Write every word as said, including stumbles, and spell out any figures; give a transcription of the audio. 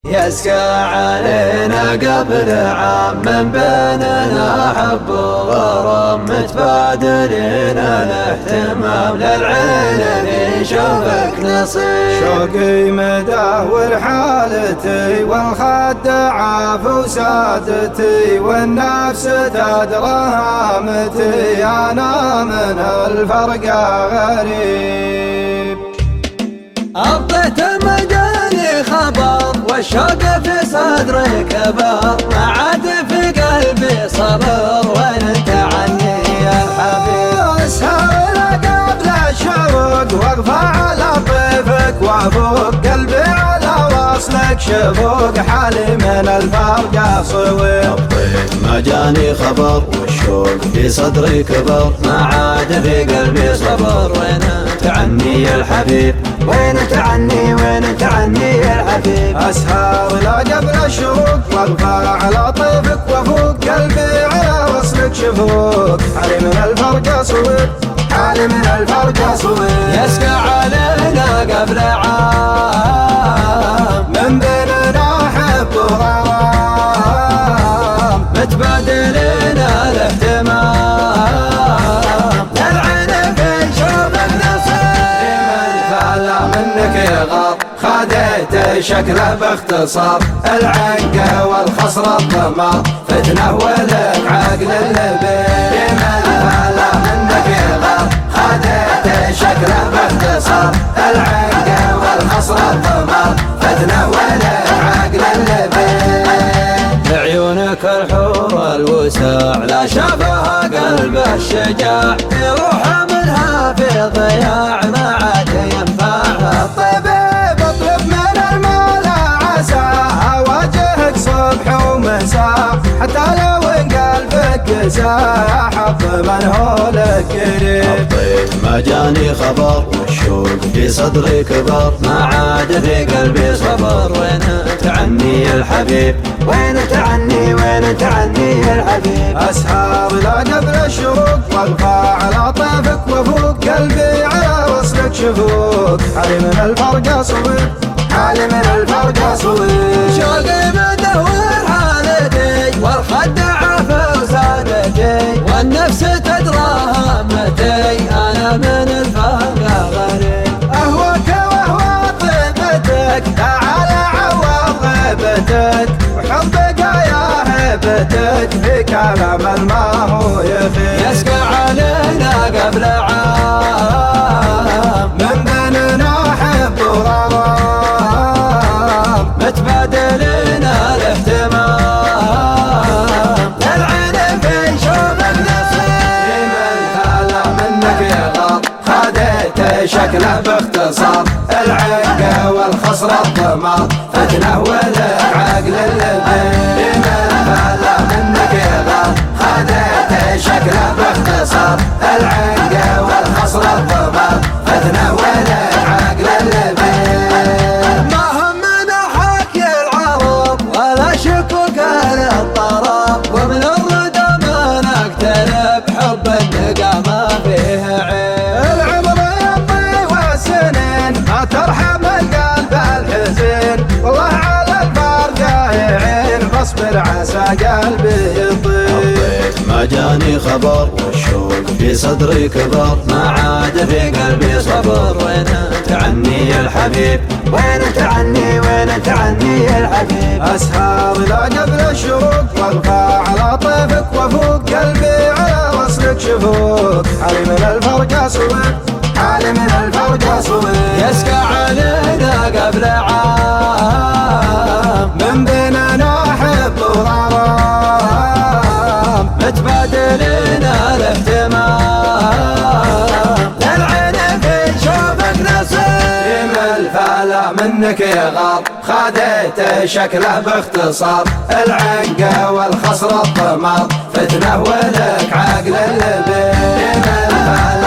يسكى علينا قبل عام من بيننا حب وغرام متبادلين الاهتمام للعين نشوفك نصيب شوقي مداور حالتي والخد عاف وسادتي والنفس تدرى هامتي أنا من الفرقة غريب أبطيت مجاني خبر والشوق في صدري كبر ما عاد في قلبي صبر وين انت عني يا الحبيب اسهر قبل الشوق واقفى على طيفك وافوق قلبي على وصلك شفوق حالي من الفرقة صويب أبطيت مجاني خبر والشوق في صدري كبر ما عاد في قلبي صبر وين انت عني يا الحبيب وين انت عني وين انت عني يا الحبيب اسهر لا قبل الشروق واقفى على طيفك وافوق قلبي على وصلك شفوق حالي من الفرقة صويب حالي من الفرقة صويب يسكى علينا قبل عام من بيننا حب وغرام متبادلين الاهتمام للعين في شوفك نصيب فلا منك يغار خديت شكله باختصار العنقة والخصر الضمار فتنة ولك عقل اللبيب فلا منك يغار خديت شكله باختصار العنقة والخصر الضمار فتنة ولك عقل اللبيب عيونك الحور الوسع لا شافها قلب الشجاع يروح منها في ضياع ما عاد ينفعها الطبيب اطلب من المولى عساها واجهك صبح ومساء حتى لو ان قلبك ساح حظ من هو لك قريب أبطيت ما جاني خبر والشوق في صدري كبر ما عاد في قلبي صبر وين انت عني يا الحبيب وين انت عني وين انت عني يا الحبيب اسهر لا قبل الشروق واقفى على طيفك وفوق قلبي على وصلك شفوق حالي من الفرقة صويب حالي من الفرقة صويب شوقي مدور حالتي والخد عافى وسادتي والنفس تدرى همتي انا من الفرقة غريب اهواك واهوى طيبتك تعال عوض غيبتك وحبك يا هيبتك في كلام ما هو يخيب يسكى علينا قبل عام من بيننا حب وغرام متبادلين الاهتمام للعين في شوفك نصيب هلا منك يا غار خديت شكله باختصار العنقة والخصر الضمار فتنة ولك عقل اللبيب هلا منك يا غار خديت شكله باختصار العنقة والخصر الضمار فتنة ولك عقل اللبيب ما همنا حكي العرب ولا شكوك للطرب ومن الردى ما نقترب حب النقا ما فيه عيب العمر يمضي والسنين ما ترحم القلب الحزين والله على الفرقة يعين فاصبر عسى قلبي يطيب أبطيت ما جاني خبر والشوق في صدري كبر ما عاد في قلبي صبر وين انت عني يا الحبيب وين انت عني وين انت عني يا الحبيب اسهر لا قبل الشروق واقفى على طيفك وفوق قلبي على وصلك شفوق حالي من الفرقة صويب حالي من الفرقة صويب يسكى علينا قبل عام من بيننا حب وغرام متبادلين الاهتمام للعين في شوفك نصيب الفلا منك يا غار خديت شكله باختصار العنقة والخصر الضمار فتنة ولك عقل اللبيب